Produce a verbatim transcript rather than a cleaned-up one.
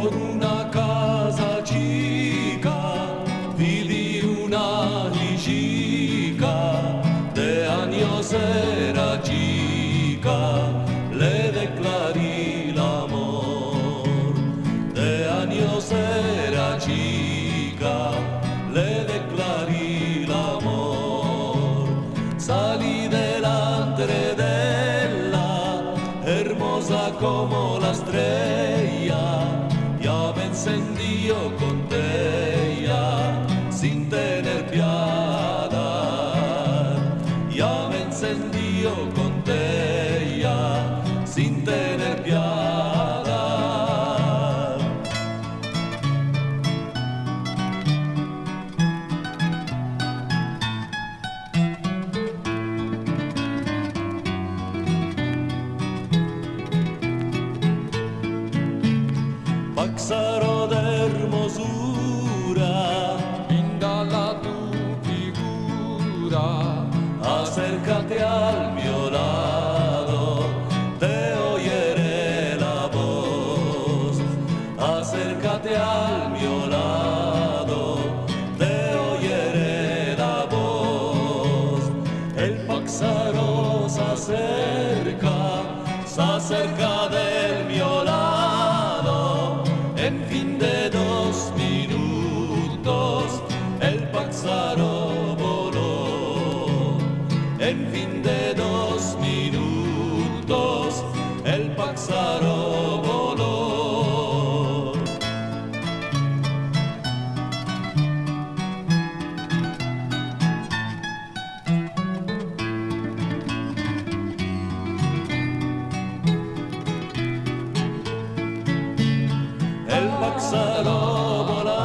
por una casa chica vidi una chica, de años era chica, le declaré el amor. De años era chica, le declaré el amor. Salí delante de ella, hermosa como la estrella, ya me encendió con ella sin tener piedad. Ya me encendió con ella sin tener piedad. Páxaro de hermosura, indala tu figura, acércate al mío lado, te oiré la voz. Acércate al mío lado, te oiré la voz. El páxaro se acerca, se acerca del mío lado. En fin de dos minutos, el páxaro voló. En fin de dos minutos, el páxaro voló. El páxaro voló.